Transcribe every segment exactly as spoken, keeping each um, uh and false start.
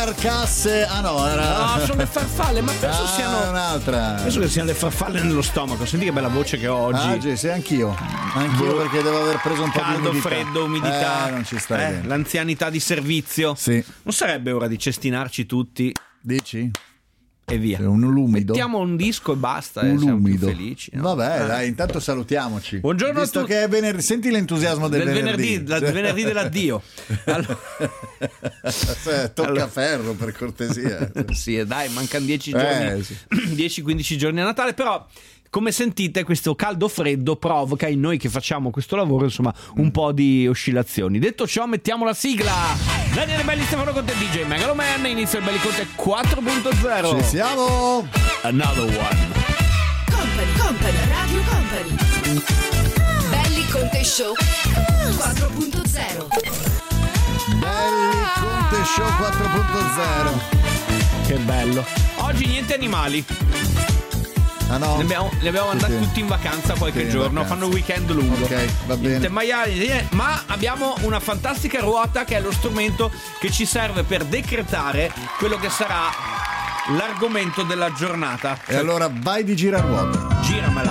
carcasse. Ah no, era... No, sono le farfalle, ma penso ah, siano un'altra. Penso che siano le farfalle nello stomaco. Senti che bella voce che ho oggi. Ah, sì, sì, anch'io. Anch'io perché devo aver preso un po' caldo, di umidità. freddo, umidità. Eh, non ci stai eh, bene. L'anzianità di servizio. Sì. Non sarebbe ora di cestinarci tutti? Dici? E via. Un lumido. Mettiamo un disco e basta. Un eh, siamo più lumido. felici. No? Vabbè, eh. dai, intanto salutiamoci. Buongiorno Visto a tutti. che è venerdì, senti l'entusiasmo del, del venerdì. venerdì, del venerdì dell'addio. Allora... Tocca allora... ferro, per cortesia. Sì, dai, mancano dieci giorni, eh, sì. dieci quindici giorni a Natale, però come sentite questo caldo freddo provoca in noi che facciamo questo lavoro insomma un po' di oscillazioni. Detto ciò, mettiamo la sigla. Daniele Belli, Stefano Conte, D J Megaloman. Inizia il Belli Conte quattro punto zero. Ci siamo. Another one. Company, Company, Radio Company. Belli Conte Show quattro punto zero. Belli Conte Show quattro punto zero. Che bello. Oggi niente animali. Ah no? Li abbiamo, li abbiamo Tutti. mandati tutti in vacanza qualche Tutti in giorno. vacanza. Fanno un weekend lungo. Ok, va bene. Niente maiali, ma abbiamo una fantastica ruota che è lo strumento che ci serve per decretare quello che sarà l'argomento della giornata. E allora vai di giraruota. Giramela.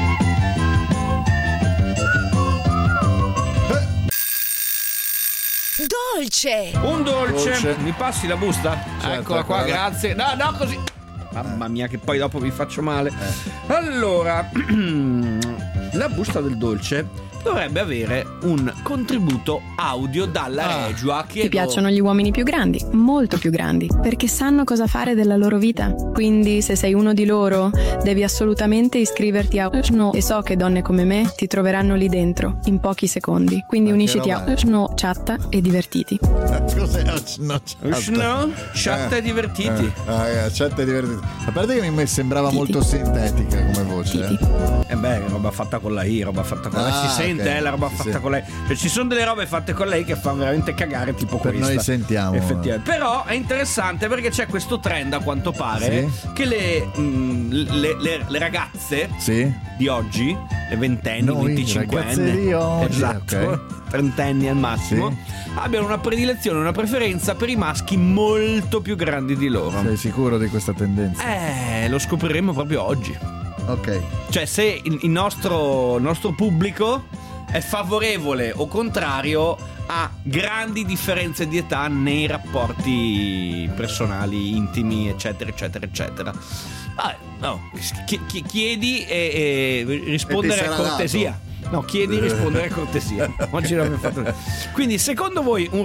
Dolce. Un dolce. Dolce. Mi passi la busta? Certo, Eccola qua, eccola là. grazie. No, no, così. Mamma mia, che poi dopo vi faccio male. Eh. Allora, la busta del dolce dovrebbe avere un contributo audio dalla Ah. Regia. Ti piacciono gli uomini più grandi, molto più grandi, perché sanno cosa fare della loro vita. Quindi se sei uno di loro, devi assolutamente iscriverti a Snow e so che donne come me ti troveranno lì dentro in pochi secondi. Quindi Ma che unisciti roba a è? Snow, chatta e divertiti. Cos'è? No, No? Chatta e divertiti. Eh, ah, chatta e divertiti. A parte che mi sembrava Titi. molto sintetica come voce. Titi. Eh. E beh, roba fatta con la I, roba fatta con la Ah, Si sente, ok. eh, la roba Sì, fatta sì. con lei. Cioè, ci sono delle robe fatte con lei che fanno veramente cagare, tipo Per questa. noi sentiamo. Effettivamente. Però è interessante perché c'è questo trend, a quanto pare, Sì. che le, mh, le, le- le ragazze Sì? di oggi, le ventenni, Noi, venticinquenni, ragazze di oggi, esatto, ok. trentenni al massimo, Sì. abbiano una predilezione, una preferenza per i maschi molto più grandi di loro. Sei sicuro di questa tendenza? Eh, lo scopriremo proprio oggi. Ok. Cioè, se il, il nostro, il nostro pubblico è favorevole o contrario a grandi differenze di età nei rapporti personali, intimi, eccetera, eccetera, eccetera. Ah, no, chi- chi- chiedi e, e rispondere E ti a sarà cortesia. dato. No, chiedi e rispondere a cortesia. Oggi l'abbiamo fatto. Quindi, secondo voi, un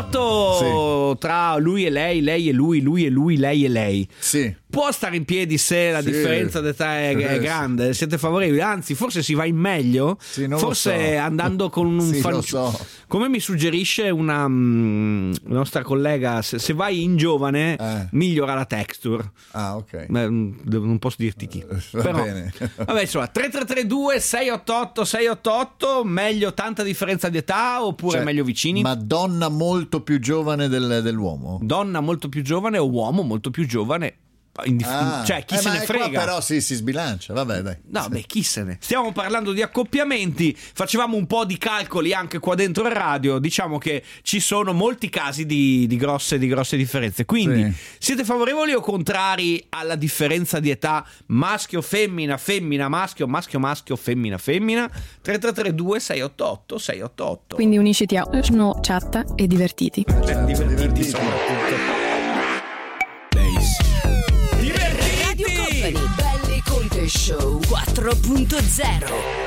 rapporto tra lui e lei, lei e lui, lui e lui, lei e lei, Sì. può stare in piedi se la Sì. differenza d'età è, Sì, è sì. grande? Siete favorevoli? Anzi, forse si va in meglio. Sì, non lo forse so. andando con un Sì, lo fanciullo. so. Come mi suggerisce una mm, nostra collega, se, se vai in giovane, Eh. migliora la texture. Ah, ok. Beh, mm, non posso dirti chi. Va Però, bene. vabbè, insomma, tre tre tre due sei otto otto sei otto otto, meglio tanta differenza di età oppure Cioè, meglio vicini? Ma donna molto più giovane del- dell'uomo? Donna molto più giovane o uomo molto più giovane? Indif- Ah. cioè, chi Eh, se ma ne qua frega? però sì, si sbilancia. Vabbè, dai. No, beh, chi se ne. Stiamo parlando di accoppiamenti, facevamo un po' di calcoli anche qua dentro il radio, diciamo che ci sono molti casi di, di grosse, di grosse differenze. Quindi, Sì. siete favorevoli o contrari alla differenza di età maschio-femmina, femmina-maschio, maschio-maschio, femmina-femmina? tre tre tre due sei otto otto sei otto otto. Quindi unisciti a Snow, chatta e divertiti. Cioè, divertiti divertiti. soprattutto. Bass. Radio Company. Belli Conte Show quattro punto zero.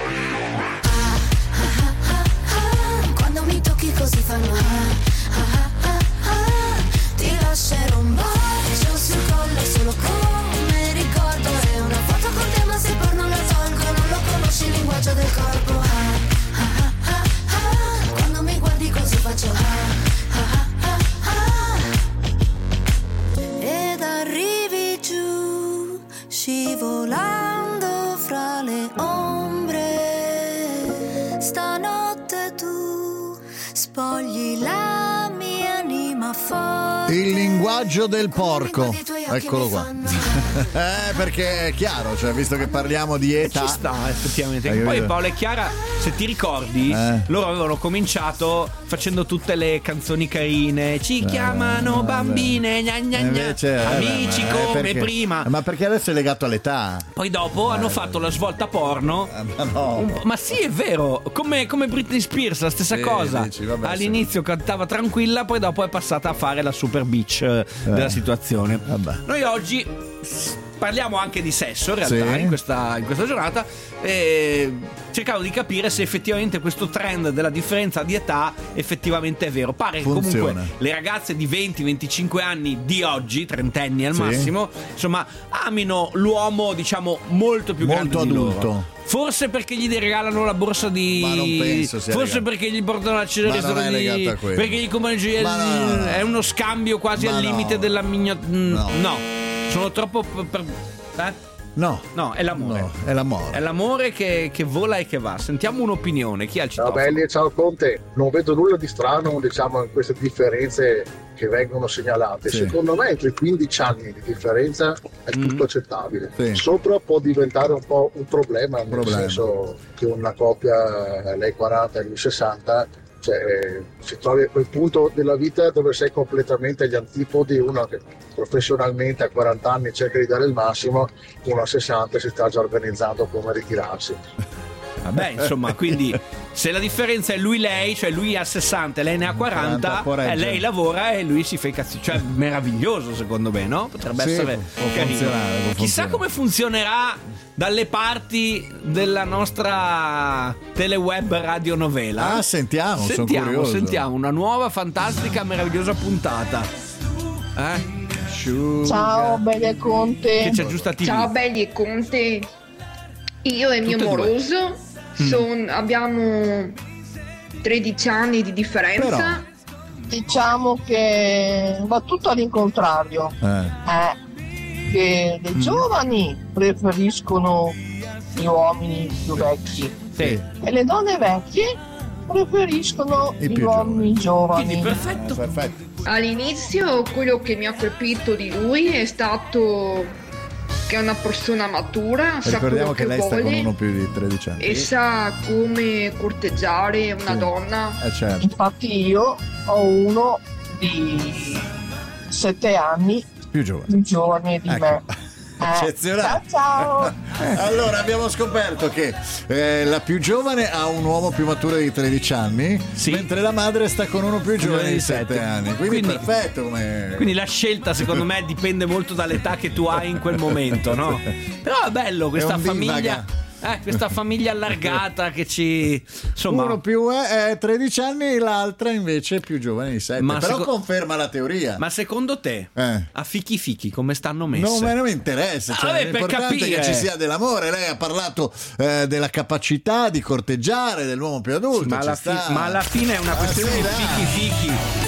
Quando mi tocchi così fanno ah, ah, ah, ah. Ti lascerò un bacio sul collo solo come ricordo. È una foto con te ma se poi non la tolgo. Non lo conosci il linguaggio del corpo ah, ah, ah, ah. Quando mi guardi così faccio ah, ah, ah, ah. Ed arrivi giù scivolando fra le ombre. Stanotte tu spogli la mia anima forte. Il linguaggio del porco. Eccolo qua. eh, perché è chiaro, cioè, visto che parliamo di età. Ci sta, effettivamente. Hai Poi capito? Paola e Chiara, se ti ricordi, Eh. loro avevano cominciato facendo tutte le canzoni carine. Ci chiamano vabbè. bambine, gna gna gna. Invece, eh, amici ma- eh, come perché- prima. Ma perché adesso è legato all'età? Poi dopo hanno fatto la svolta porno. Eh, Ma no. Un po'- Ma sì, è vero, come, come Britney Spears, la stessa Sì, cosa. dici, vabbè, All'inizio cantava tranquilla, poi dopo è passata a fare la super bitch eh, della situazione. vabbè. Noi oggi s- parliamo anche di sesso, in realtà, Sì. in, questa, in questa giornata, e cercavo di capire se effettivamente questo trend della differenza di età effettivamente è vero. Pare che Funziona. comunque le ragazze di venti venticinque anni di oggi, trentenni al Sì. massimo, insomma, amino l'uomo, diciamo, molto più Molto grande di loro. adulto. Forse perché gli regalano la borsa di. Ma non penso sia Forse legato. perché gli portano la cena Ma al non è ristorante di- legato a quello. perché gli comprano il Ma no, no, no. È uno scambio quasi Ma al no. limite della migno. No. No. Sono troppo per. per- eh? No. No, è l'amore. No, è l'amore. È l'amore che, che vola e che va. Sentiamo un'opinione. Chi ha il Ciao citofono? belli e ciao Conte, non vedo nulla di strano, diciamo, in queste differenze che vengono segnalate. Sì. Secondo me entro i quindici anni di differenza è Mm. tutto accettabile. Sì. Sopra può diventare un po' un problema, nel Problema. senso che una coppia, lei quaranta e lui sessanta, cioè, eh, si trova a quel punto della vita dove sei completamente agli antipodi, uno che professionalmente a quaranta anni cerca di dare il massimo, uno a sessanta si sta già organizzando come ritirarsi. Vabbè, insomma, quindi se la differenza è lui-lei, cioè lui ha sessanta e lei ne ha quaranta, quaranta può eh, reggere. lei lavora e lui si fa i cazzi. Cioè, meraviglioso secondo me, no? Potrebbe Sì, essere può carino. funzionare, può Chissà funzionare. come funzionerà dalle parti della nostra teleweb radionovela. Ah, sentiamo, sono Sentiamo, curioso. sentiamo una nuova, fantastica, meravigliosa puntata. Eh? Asciuga. Ciao belli e Conte. Che c'è giusta T V. Ciao belli e Conte, io e mio Tutte e due. moroso son- abbiamo tredici anni di differenza. Diciamo che va tutto all'incontrario. Eh. Eh, che Mm. le giovani preferiscono gli uomini più vecchi Sì. e le donne vecchie preferiscono I gli più uomini giovani. Quindi perfetto. Perfetto. All'inizio quello che mi ha colpito di lui è stato che è una persona matura, sa Ricordiamo quello che che lei sta con vuole uno più di tredici anni. e sa come corteggiare una Sì. donna. Eh certo. Infatti io ho uno di sette anni Più giovane. più giovane di Ecco. me. Eh, Eccezionale. ciao ciao. Allora abbiamo scoperto che eh, la più giovane ha un uomo più maturo di tredici anni, Sì. mentre la madre sta con uno più giovane di sette anni. Quindi, Quindi- perfetto come. Quindi la scelta secondo me dipende molto dall'età che tu hai in quel momento, no? Però è bello questa È un famiglia, divaga. eh, questa famiglia allargata che ci insomma Uno più è, è tredici anni e l'altra invece è più giovane di sette. Ma Però seco- conferma la teoria. Ma secondo te Eh. a fichi fichi come stanno messe? Non me ne interessa, Ah, cioè, vabbè, per l'importante è capire. che ci sia dell'amore. Lei ha parlato eh, della capacità di corteggiare dell'uomo più adulto. ma, ci alla fi- sta. ma alla fine è una Ah, questione sì, di dai. fichi fichi.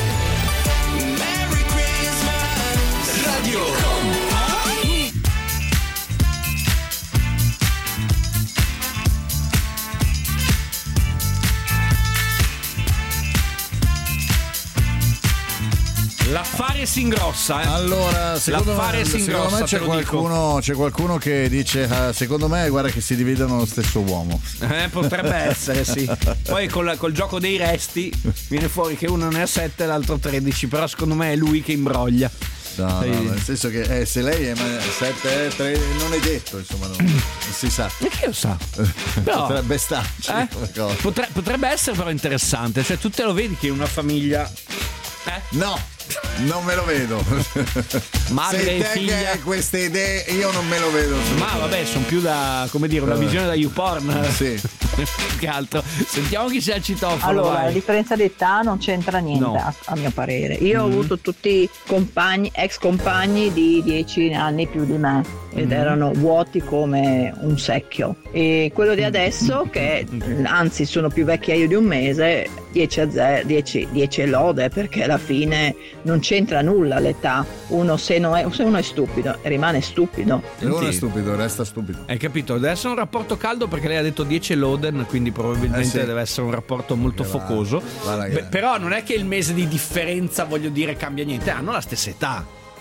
L'affare si ingrossa, eh. Allora, secondo L'affare me, si secondo ingrossa, me c'è, te lo dico. qualcuno, c'è qualcuno che dice: ah, secondo me, guarda, che si dividono lo stesso uomo. Eh, potrebbe essere, sì. Poi col, col gioco dei resti viene fuori che uno ne ha sette e l'altro tredici. Però secondo me è lui che imbroglia. No, Sì. no, nel senso che eh, se lei è sette, tre, non è detto, insomma, non, non si sa. E che lo sa? Però, Potrebbe starci. eh? come cosa. Potre- potrebbe essere però interessante. Cioè, tu te lo vedi che in una famiglia. Eh? No, non me lo vedo. Madre Se e te figlia. che hai queste idee, io non me lo vedo. Ma vabbè, sono più da, come dire, una visione da YouPorn. Sì. Più che altro. Sentiamo chi c'è al citofono. Allora, la vai. differenza d'età non c'entra niente, No. a, a mio parere. Io ho Mm. avuto tutti compagni, ex compagni di dieci anni più di me ed Mm. erano vuoti come un secchio. E quello Mm. di adesso, che anzi sono più vecchia io di un mese, dieci a zero, dieci, dieci e lode, perché alla fine non c'entra nulla l'età. Uno se, non è, se uno è stupido rimane stupido. Se uno è Senti. stupido, resta stupido. Hai capito? Deve essere un rapporto caldo perché lei ha detto dieci Loden, quindi probabilmente Eh sì. deve essere un rapporto molto Che va- focoso. va la Beh, grande. però non è che il mese di differenza, voglio dire, cambia niente, hanno la stessa età.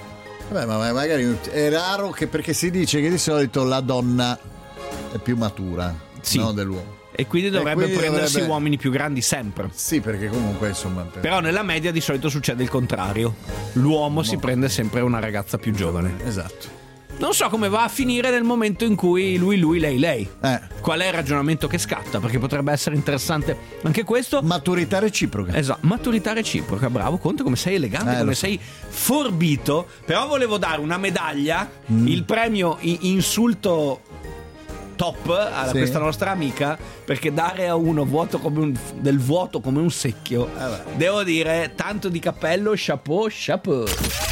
Vabbè, ma magari è raro che, perché si dice che di solito la donna è più matura, sì, no, dell'uomo. E quindi dovrebbe e quindi prendersi dovrebbe... uomini più grandi sempre. Sì, perché comunque insomma per... Però nella media di solito succede il contrario. L'uomo no. si prende sempre una ragazza più giovane. Esatto. Non so come va a finire nel momento in cui lui lui lei lei. Eh. Qual è il ragionamento che scatta? Perché potrebbe essere interessante anche questo. Maturità reciproca. Esatto, maturità reciproca. Bravo Conte, come sei elegante, eh, come so. sei forbito. Però volevo dare una medaglia, mm. il premio insulto top a sì. questa nostra amica, perché dare a uno vuoto come un, del vuoto come un secchio, eh devo dire tanto di cappello, chapeau, chapeau.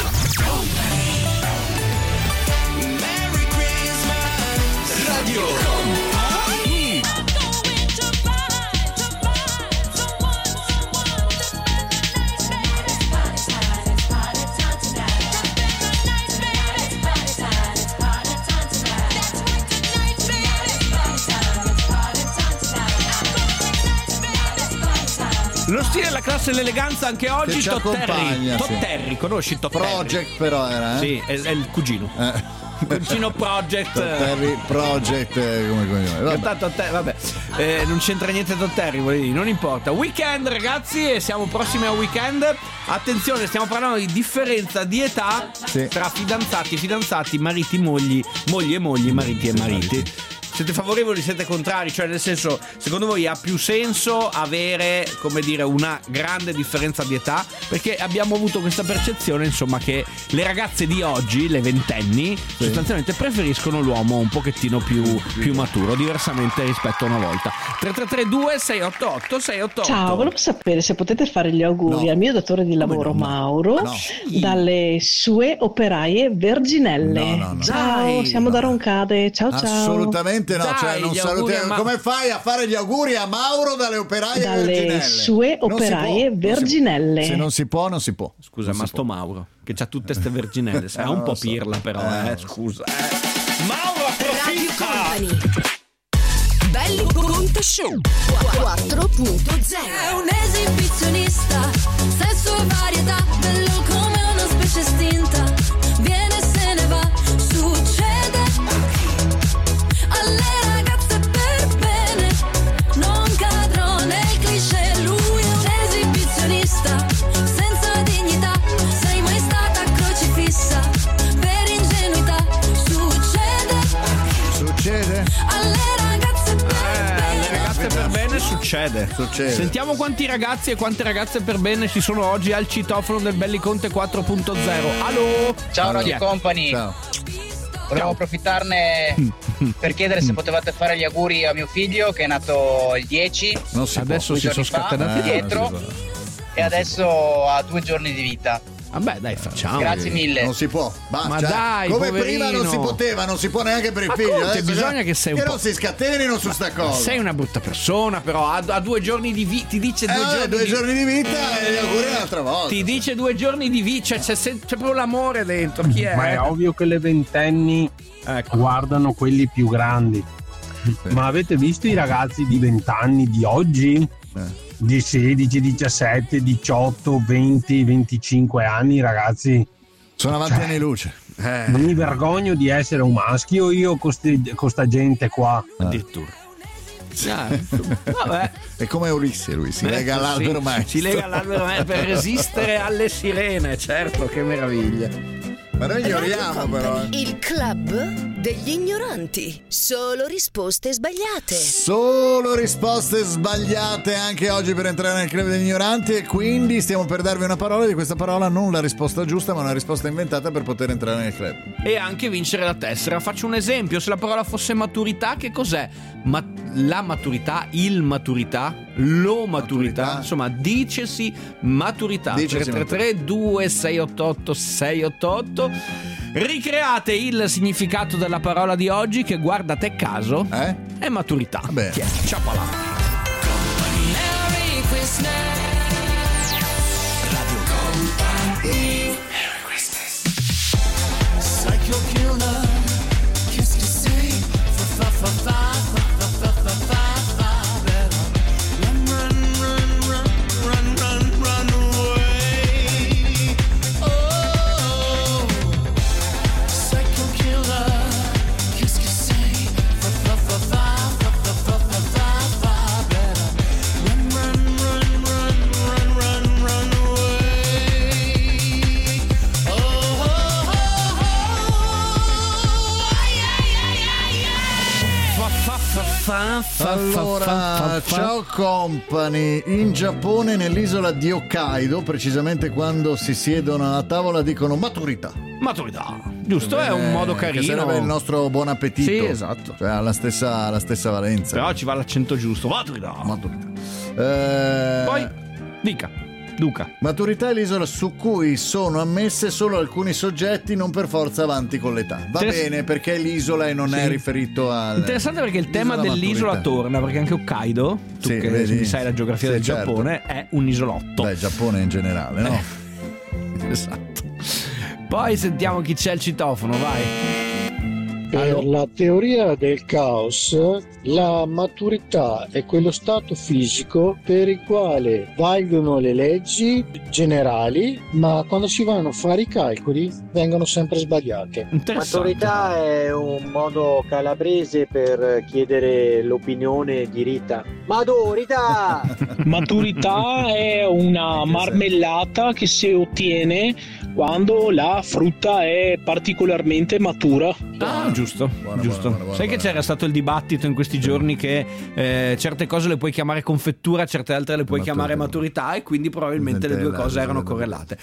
Radio lo stile, la classe e l'eleganza anche oggi. Todd Terry. Todd sì. Terry, conosci Todd Project Terry? però era, eh? Sì, è, è il cugino. Eh. Cugino Project. Todd Terry Project come cognome. Vabbè. Todd Terry, vabbè. Eh, non c'entra niente Todd Terry, volevo dire, non importa. Weekend, ragazzi, e siamo prossimi al weekend. Attenzione, stiamo parlando di differenza di età sì. tra fidanzati, fidanzati, mariti, mogli, mogli e mogli, mariti e mariti. Siete favorevoli, siete contrari? Cioè, nel senso, secondo voi ha più senso avere, come dire, una grande differenza di età? Perché abbiamo avuto questa percezione, insomma, che le ragazze di oggi, le ventenni, sì. sostanzialmente preferiscono l'uomo un pochettino più, più maturo, diversamente rispetto a una volta. tre tre tre due sei otto otto sei otto otto. Ciao, volevo sapere se potete fare gli auguri no. al mio datore di lavoro no, Mauro no. dalle sue operaie verginelle. No, no, no. Ciao, Dai, siamo no. da Roncade. Ciao, ciao. Assolutamente. No, Dai, cioè non salutiamo. Ma... Come fai a fare gli auguri a Mauro dalle operaie dalle verginelle? sue operaie non verginelle. Se non si può, non si può. Scusa, non ma sto può. Mauro che c'ha tutte ste verginelle, sarà un po' so. pirla però, eh, eh scusa. Eh. Mauro Radio Company. Belli Conte Show quattro punto zero. È un esibizionista, sesso e varietà, bello come una specie estinta. Viene e se ne va, succede alle ragazze per bene, non cadrò nei cliché. Lui è un esibizionista, senza dignità, sei mai stata crocifissa per ingenuità. Succede, succede alle ragazze per eh, bene. alle ragazze per bene succede. Succede. Sentiamo quanti ragazzi e quante ragazze per bene ci sono oggi al citofono del Belli Conte quattro punto zero. Allo. Ciao Radio Company. Ciao. Volevo approfittarne per chiedere se potevate fare gli auguri a mio figlio che è nato il dieci. Non si adesso può. si sono scatenati eh, dietro e adesso ha due giorni di vita. Vabbè, dai, facciamo. Grazie mille. Non si può. Basta. Ma dai, come poverino. prima non si poteva, non si può neanche per il Ma figlio. Conte, Adesso bisogna che, che sei un che po'. non si scatenino su sta cosa. Sei una brutta persona, però ha, ha due giorni di vita. Ti dice due, eh, giorni, due di... giorni di vita e gli auguri un'altra volta. Ti dice due giorni di vita, cioè c'è, c'è proprio l'amore dentro. Chi è? Ma è ovvio che le ventenni ecco. guardano quelli più grandi. Sì. Ma avete visto i ragazzi di vent'anni di oggi? Eh. Di sedici, diciassette, diciotto, venti, venticinque anni, ragazzi. Sono avanti cioè, anni luce. Eh. Non mi vergogno di essere un maschio io con questa gente qua. Eh. Addirittura. Ah, vabbè. È come Ulisse, lui si lega ecco, all'albero sì, maestro. Si lega all'albero maestro per resistere alle sirene, certo, che meraviglia. Ma noi ignoriamo però. Eh. Il club degli ignoranti. Solo risposte sbagliate. Solo risposte sbagliate anche oggi per entrare nel club degli ignoranti. E quindi stiamo per darvi una parola. Di questa parola non la risposta giusta, ma una risposta inventata per poter entrare nel club. E anche vincere la tessera. Faccio un esempio. Se la parola fosse maturità, che cos'è? Ma la maturità, il maturità, lo maturità, maturità. Insomma, dicesi maturità. Dicesi tre tre tre due sei otto otto sei otto otto. Ricreate il significato della parola di oggi, che guarda te caso eh? è maturità. Vabbè. Ciapala. Merry Christmas. Radio Company. Merry Christmas. Psycho killer. Kiss to say. Fa fa fa fa fa fa fa fa fa. Run run run run run run run away. Oh. Allora, ciao company. In Giappone, nell'isola di Hokkaido, precisamente quando si siedono alla tavola, dicono maturità. Maturità, giusto, Eh, è un modo che carino. sarebbe il nostro buon appetito. Sì, esatto. Cioè ha la stessa, la stessa valenza. Però ci va l'accento giusto. Maturità. Maturità. Eh, Poi, dica, Duca. Maturità è l'isola su cui sono ammesse solo alcuni soggetti, non per forza avanti con l'età. Va Interess- bene, perché è l'isola e non Sì. è riferito al... Interessante perché il tema l'isola dell'isola maturità. torna, perché anche Hokkaido, tu Sì, che vedi? sai la geografia Sì, del certo. Giappone, è un isolotto. Beh, Giappone in generale, no? Esatto. Poi sentiamo chi c'è al citofono, vai. Per la teoria del caos, la maturità è quello stato fisico per il quale valgono le leggi generali, ma quando si vanno a fare i calcoli vengono sempre sbagliate. Maturità è un modo calabrese per chiedere l'opinione di Rita. Maturità! Maturità è una marmellata che si ottiene quando la frutta è particolarmente matura. Ah, giusto, Buona, giusto. buona, buona, Sai buona. che c'era stato il dibattito in questi giorni che eh, certe cose le puoi chiamare confettura, certe altre le puoi Maturità. chiamare maturità, e quindi probabilmente le due cose erano correlate.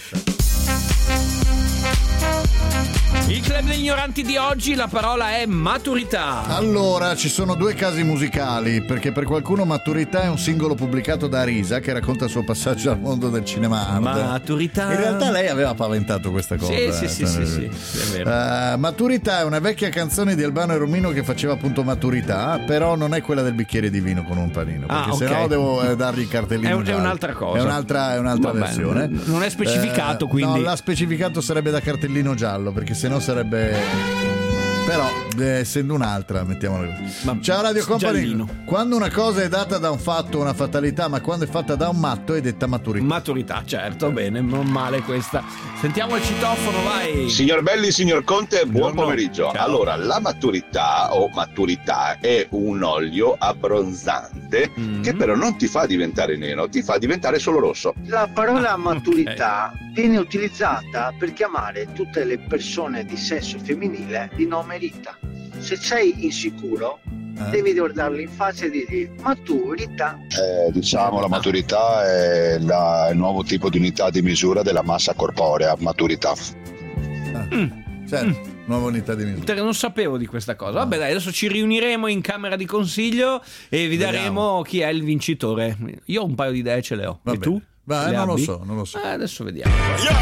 Il club degli ignoranti di oggi, la parola è maturità. Allora, ci sono due casi musicali, perché per qualcuno Maturità è un singolo pubblicato da Arisa che racconta il suo passaggio al mondo del cinema hard. Maturità. In realtà lei aveva paventato questa cosa. Sì, sì, eh, sì, sì, sì, sì, è vero. Eh, Maturità è una vecchia canzone di Albano e Romino che faceva appunto maturità, però non è quella del bicchiere di vino con un panino, perché Ah, se ok. no devo eh, dargli il cartellino È un- è giallo. un'altra cosa. È un'altra, è un'altra Vabbè, versione. n- non è specificato, Eh, quindi- No, l'ha specificato, sarebbe da cartellino giallo, perché se no sarebbe... Però, eh, essendo un'altra, mettiamola così. Ciao Radio Company. Giallino. Quando una cosa è data da un fatto, una fatalità, ma quando è fatta da un matto è detta maturità. Maturità, certo, bene, non male questa. Sentiamo il citofono, vai. Signor Belli, signor Conte, buon Buongiorno. pomeriggio. Ciao. Allora, la maturità o maturità è un olio abbronzante Mm. che però non ti fa diventare nero, ti fa diventare solo rosso. La parola maturità viene utilizzata per chiamare tutte le persone di sesso femminile di nome Rita. Se sei insicuro, Eh? devi guardarlo in faccia e dirgli maturità. Eh, diciamo la maturità è la- il nuovo tipo di unità di misura della massa corporea, maturità. Certo, nuova unità di misura. Te- Non sapevo di questa cosa. Vabbè, dai, adesso ci riuniremo in camera di consiglio e vi Vediamo. daremo chi è il vincitore. Io un paio di idee ce le ho. Va e bene. tu? Va, Le non lo abbi? so, non lo so. Eh, adesso vediamo.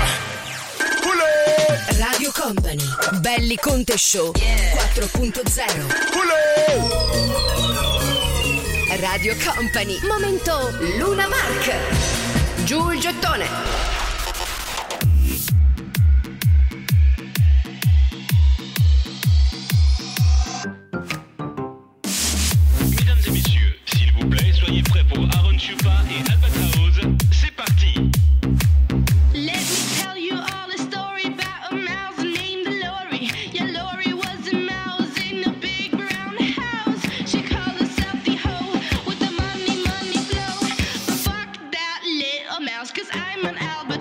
Radio Company, Belli Conte Show quattro punto zero. Radio Company, momento Luna Mark. Giù il gettone. Mesdames et messieurs, s'il vous plaît, soyez prêts pour Aaron Chupa et Albatraoz. C'est parti. Let me tell you all a story about a mouse named Lori. Yeah, Lori was a mouse in a big brown house. She called herself the hoe with the money, money flow. But fuck that little mouse, cause I'm an albatross.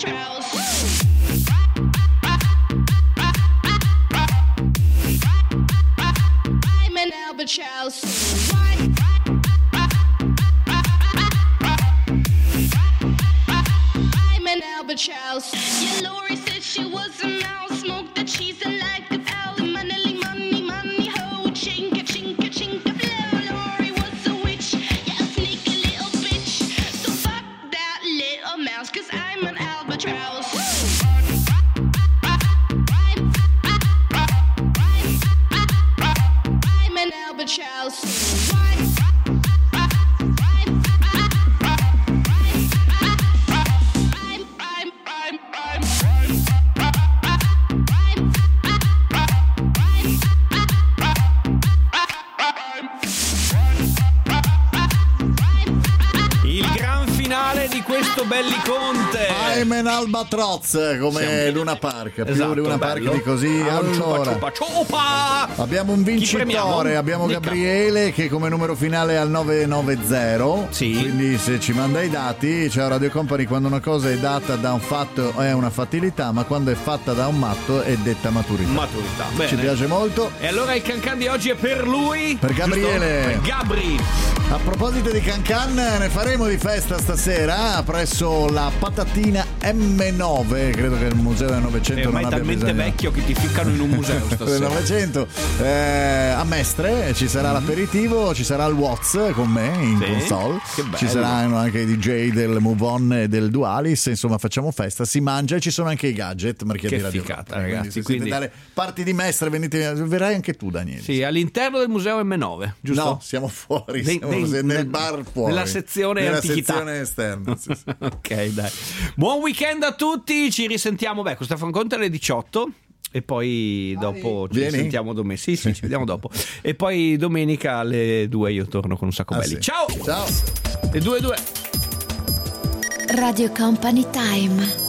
Augusto Belli Conte. I'm an albatroz, come Siamo- Luna Park, più Esatto, Luna bello. Park di così. Ah, un Allora, ciupa, ciupa, ciupa! abbiamo un vincitore, premiamo? abbiamo Dica. Gabriele che come numero finale è al nove nove zero. Sì. Quindi se ci manda i dati, cioè Radio Company, quando una cosa è data da un fatto è una fattilità, ma quando è fatta da un matto è detta maturità. Maturità. Bene. Ci piace molto. E allora il cancan di oggi è per lui. Per Gabriele. Giusto? Per Gabri. A proposito di Cancan, ne faremo di festa stasera presso la Patatina M nove, credo che il museo del Novecento È non ormai abbia talmente bisogno. vecchio che ti ficcano in un museo Del stasera. Novecento, eh, a Mestre ci sarà l'aperitivo, ci sarà il Watts con me in Sì, console, che bello. ci saranno anche i D J del Move On e del Dualis, insomma facciamo festa, si mangia e ci sono anche i gadget marchiati Che Radio figata, Company. ragazzi, Quindi se quindi- siete dalle parti di Mestre venite, verrai anche tu Daniele. Sì, all'interno del museo M nove, giusto? No, siamo fuori, Nei- siamo nei- nel nel- bar fuori. Nella sezione Nella antichità. sezione esterna. Sì, sì. Ok, dai. Buon weekend a tutti, ci risentiamo, beh, questa Franconte alle diciotto. E poi dopo ci Vieni? sentiamo domenica. Sì, sì, ci vediamo dopo. E poi domenica alle due io torno con un sacco Ah, belli. sì. Ciao! Ciao! Le due due. Radio Company Time.